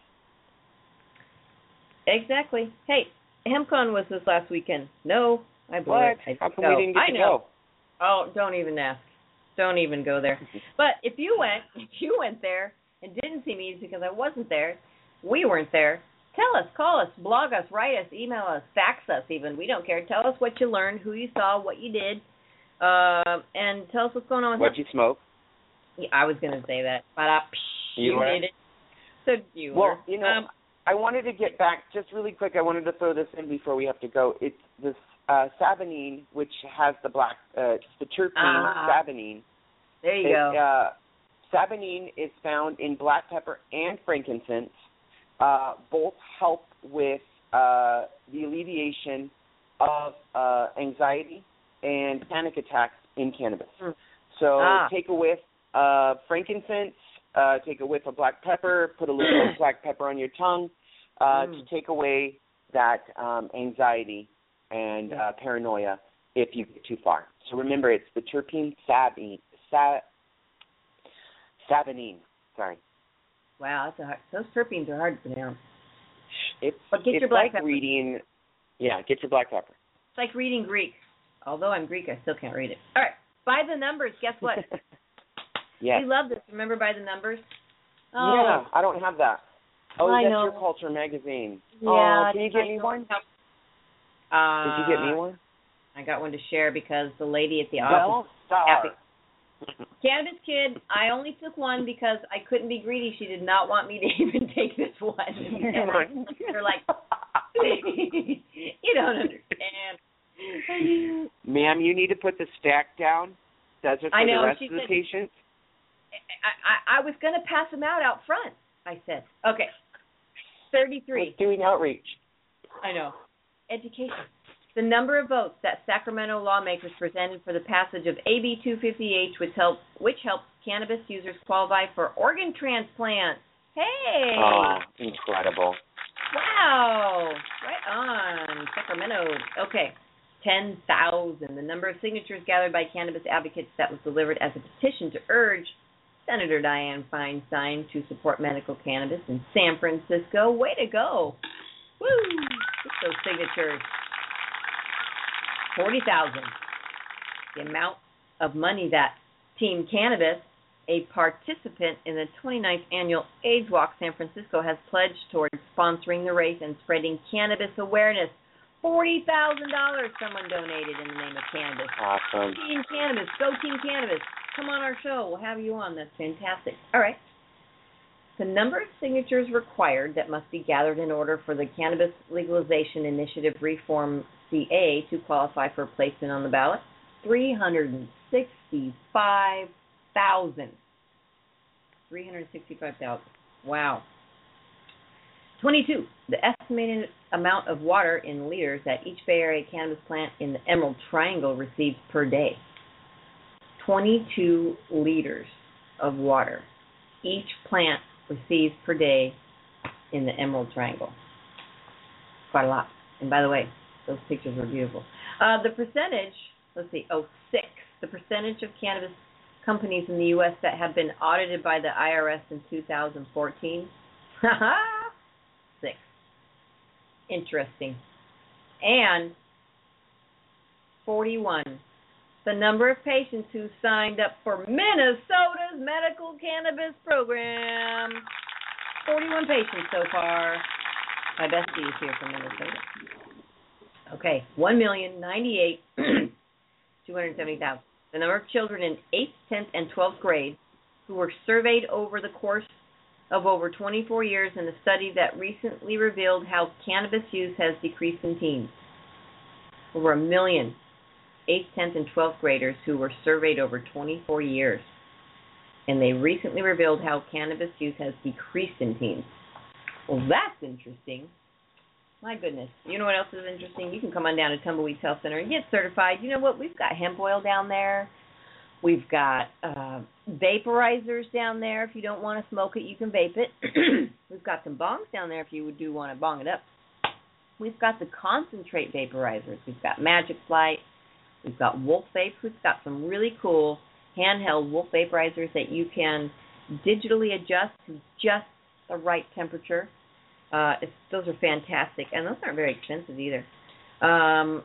Exactly. Hey, HempCon was this last weekend. No, I blew What? it. I How come go. we didn't get I to know. go? Oh, don't even ask. Don't even go there. But if you went, if you went there and didn't see me because I wasn't there, we weren't there, tell us, call us, blog us, write us, email us, fax us even. We don't care. Tell us what you learned, who you saw, what you did, uh, and tell us what's going on with What'd you smoke? Yeah, I was going to say that. But uh, You, you were? did it. So you Well, were. you know, Um, I wanted to get back just really quick. I wanted to throw this in before we have to go. It's this uh, Sabanine, which has the black, uh, it's the terpene Ah. Sabanine. there you It, go. uh, Sabanine is found in black pepper and frankincense. Uh, both help with uh, the alleviation of uh, anxiety and panic attacks in cannabis. Mm. So ah. take a whiff of frankincense, uh, take a whiff of black pepper, put a little bit of black pepper on your tongue uh, mm. to take away that um, anxiety and uh, paranoia if you get too far. So remember, it's the terpene sabine, sa- savinine. Sorry. Wow, that's a hard, those terpenes are hard to pronounce. It's, but get it's your black like pepper. reading, yeah, get your black pepper. It's like reading Greek. Although I'm Greek, I still can't read it. All right, by the numbers, guess what? Yes. We love this. Remember by the numbers? Oh. Yeah, I don't have that. Oh, I that's know. Your Culture magazine. Yeah, oh, can you get I me know. one? Uh, Did you get me one? I got one to share because the lady at the Well, office. Happy. Cannabis Kid, I only took one because I couldn't be greedy. She did not want me to even take this one. They're like, you don't understand. Ma'am, you need to put the stack down. That's it for I know, the rest she of the said, patients. I, I, I was going to pass them out out front, I said. Okay. thirty-three. We're doing outreach. I know. Education. The number of votes that Sacramento lawmakers presented for the passage of A B two fifty H, which helps, which helps cannabis users qualify for organ transplants. Hey! Oh, incredible. Wow. Right on. Sacramento. Okay. ten thousand. The number of signatures gathered by cannabis advocates that was delivered as a petition to urge Senator Dianne Feinstein to support medical cannabis in San Francisco. Way to go. Woo! Get those signatures. forty thousand. The amount of money that Team Cannabis, a participant in the twenty-ninth Annual AIDS Walk San Francisco, has pledged towards sponsoring the race and spreading cannabis awareness. forty thousand dollars someone donated in the name of cannabis. Awesome. Team Cannabis. Go Team Cannabis. Come on our show. We'll have you on. That's fantastic. All right. The number of signatures required that must be gathered in order for the Cannabis Legalization Initiative Reform C A to qualify for placement on the ballot, three hundred sixty-five thousand. three hundred sixty-five thousand. Wow. twenty-two. The estimated amount of water in liters that each Bay Area cannabis plant in the Emerald Triangle receives per day. twenty-two liters of water each plant receives per day in the Emerald Triangle. Quite a lot. And by the way, those pictures were beautiful. Uh, the percentage, let's see, oh, six. The percentage of cannabis companies in the U S that have been audited by the I R S in two thousand fourteen. Six. Interesting. And forty-one. The number of patients who signed up for Minnesota's medical cannabis program. forty-one patients so far. My bestie is here from Minnesota. Okay, one million ninety-eight thousand two hundred seventy thousand. The number of children in eighth, tenth, and twelfth grade who were surveyed over the course of over twenty-four years in a study that recently revealed how cannabis use has decreased in teens. Over a million eighth, tenth, and twelfth graders who were surveyed over twenty-four years. And they recently revealed how cannabis use has decreased in teens. Well, that's interesting. My goodness. You know what else is interesting? You can come on down to Tumbleweeds Health Center and get certified. You know what? We've got hemp oil down there. We've got uh, vaporizers down there. If you don't want to smoke it, you can vape it. We've got some bongs down there if you do want to bong it up. We've got the concentrate vaporizers. We've got Magic Flight. We've got Wolf Vapes. We've got some really cool handheld Wolf vaporizers that you can digitally adjust to just the right temperature. Uh, it's, those are fantastic, and those aren't very expensive either. Um,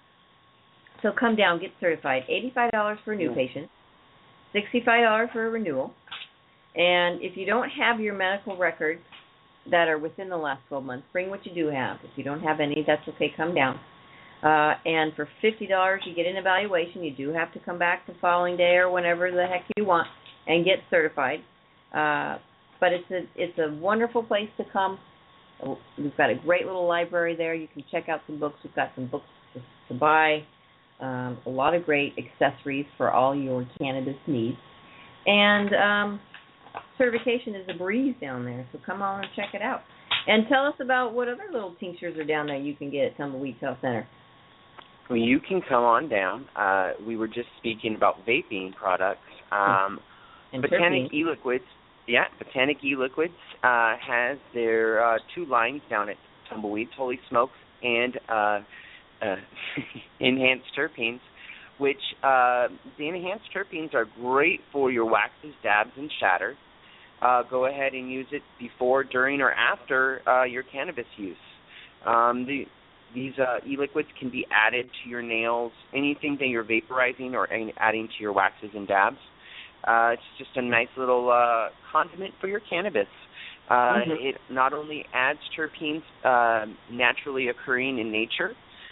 so come down, get certified. eighty-five dollars for a new patient, sixty-five dollars for a renewal. And if you don't have your medical records that are within the last twelve months, bring what you do have. If you don't have any, that's okay, come down. Uh, and for fifty dollars, you get an evaluation. You do have to come back the following day or whenever the heck you want and get certified. Uh, but it's a, it's a wonderful place to come. We've got a great little library there. You can check out some books. We've got some books to, to buy, um, a lot of great accessories for all your cannabis needs. And um, certification is a breeze down there, so come on and check it out. And tell us about what other little tinctures are down there you can get at Tumbleweeds Health Center. Well, you can come on down. Uh, we were just speaking about vaping products. Um, Botanic E-Liquids, yeah, Botanic E-Liquids uh, has their uh, two lines down at Tumbleweeds, Holy Smokes, and uh, uh, Enhanced Terpenes, which uh, the Enhanced Terpenes are great for your waxes, dabs, and shatters. Uh, go ahead and use it before, during, or after uh, your cannabis use. Um, the, these uh, e-liquids can be added to your nails, anything that you're vaporizing or adding to your waxes and dabs. Uh, it's just a nice little uh, condiment for your cannabis. Uh, mm-hmm. It not only adds terpenes uh, naturally occurring in nature.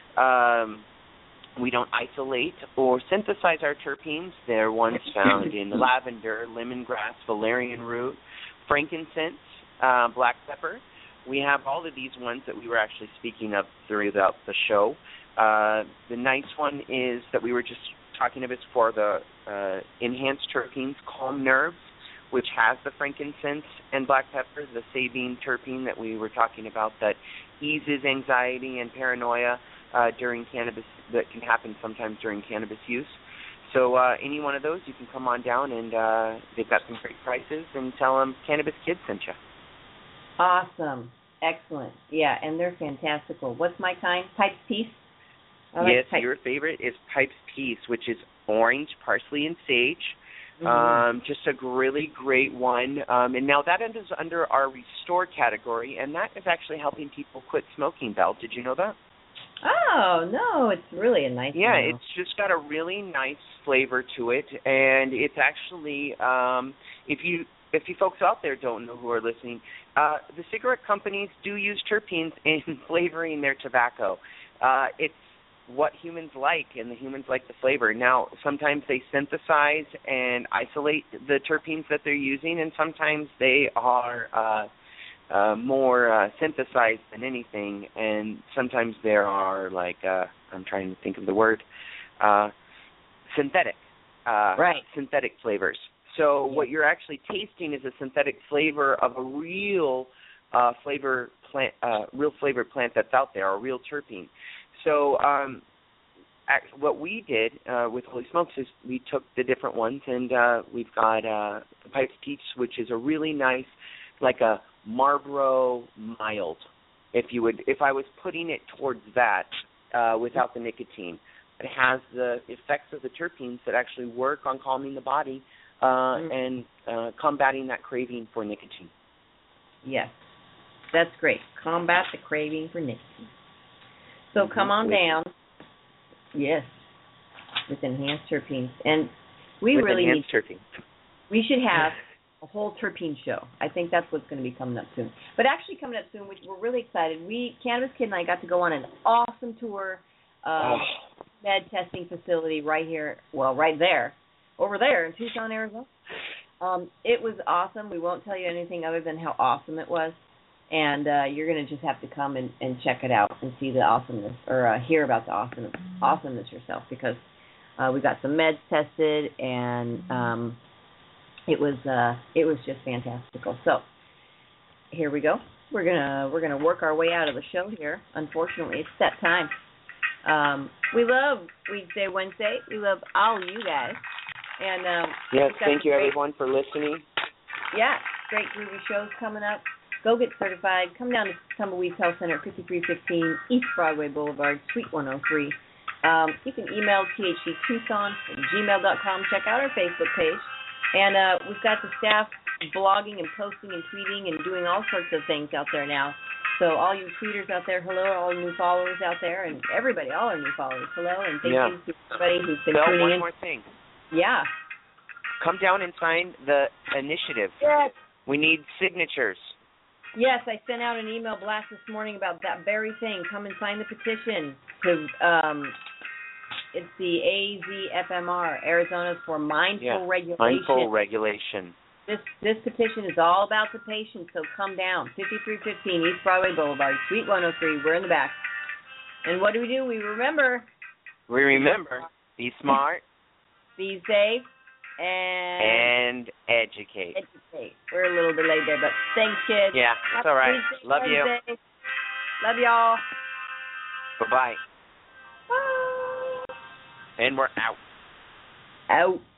Um, we don't isolate or synthesize our terpenes. They're ones found in lavender, lemongrass, valerian root, frankincense, uh, black pepper. We have all of these ones that we were actually speaking of throughout the show. Uh, the nice one is that we were just talking about for the uh, Enhanced Terpenes, Calm Nerves, which has the frankincense and black pepper, the sabine terpene that we were talking about that eases anxiety and paranoia uh, during cannabis, that can happen sometimes during cannabis use. So uh, any one of those, you can come on down, and uh, they've got some great prices, and tell them Cannabis Kids sent you. Awesome. Excellent. Yeah, and they're fantastical. What's my kind? Pipes Peace? I like yes, Pipes. Your favorite is Pipes Peace, which is orange, parsley, and sage. Mm-hmm. Um, just a really great one. Um, and now that is under our Restore category, and that is actually helping people quit smoking, Belle. Did you know that? Oh, no, it's really a nice Yeah, smell. It's just got a really nice flavor to it, and it's actually, um, if you if you folks out there don't know who are listening, uh, the cigarette companies do use terpenes in flavoring their tobacco. Uh, it's what humans like, and the humans like the flavor. Now, sometimes they synthesize and isolate the terpenes that they're using, and sometimes they are uh, uh, more uh, synthesized than anything, and sometimes there are, like, uh, I'm trying to think of the word, uh, synthetic, uh, right. synthetic flavors. So what you're actually tasting is a synthetic flavor of a real uh, flavor plant, uh, real flavored plant that's out there, a real terpene. So um, what we did uh, with Holy Smokes is we took the different ones, and uh, we've got uh, the Pipes Peach, which is a really nice, like a Marlboro mild. If you would, if I was putting it towards that uh, without the nicotine, it has the effects of the terpenes that actually work on calming the body uh, mm. and uh, combating that craving for nicotine. Yes, that's great. Combat the craving for nicotine. So come on down. Yes, with Enhanced Terpenes. And we with really enhanced need terpenes. We should have a whole terpene show. I think that's what's going to be coming up soon. But actually coming up soon, which we're really excited. We, Cannabis Kid and I got to go on an awesome tour of oh. med testing facility right here, well, right there, over there in Tucson, Arizona. Um, it was awesome. We won't tell you anything other than how awesome it was. And uh, you're going to just have to come and, and check it out and see the awesomeness, or uh, hear about the awesome, awesomeness yourself, because uh, we got some meds tested, and um, it was uh, it was just fantastical. So here we go. We're gonna we're gonna work our way out of the show here. Unfortunately, it's that time. Um, we love Weedsday Wednesday. We love all you guys. And um, yes, thank you great, everyone for listening. Yeah, great groovy shows coming up. Go get certified. Come down to Tumbleweeds Health Center, fifty-three fifteen East Broadway Boulevard, Suite one oh three. Um, you can email T H C Tucson at gmail dot com. Check out our Facebook page. And uh, we've got the staff blogging and posting and tweeting and doing all sorts of things out there now. So all you tweeters out there, hello, all new followers out there, and everybody, all our new followers, hello, and thank yeah. you to everybody who's been Bill, tuning one in. more thing. Yeah. Come down and sign the initiative. Yes. We need signatures. Yes, I sent out an email blast this morning about that very thing. Come and sign the petition to, um, it's the A Z F M R, Arizona's for Mindful yeah. Regulation. Mindful Regulation. This this petition is all about the patient, so come down. fifty-three fifteen East Broadway Boulevard, Suite one oh three. We're in the back. And what do we do? We remember. We remember. Be smart. Be safe. And, and educate. Educate. We're a little delayed there, but thanks, kids. Yeah, it's all right. Love you. Love y'all. Bye-bye. Bye. And we're out. Out.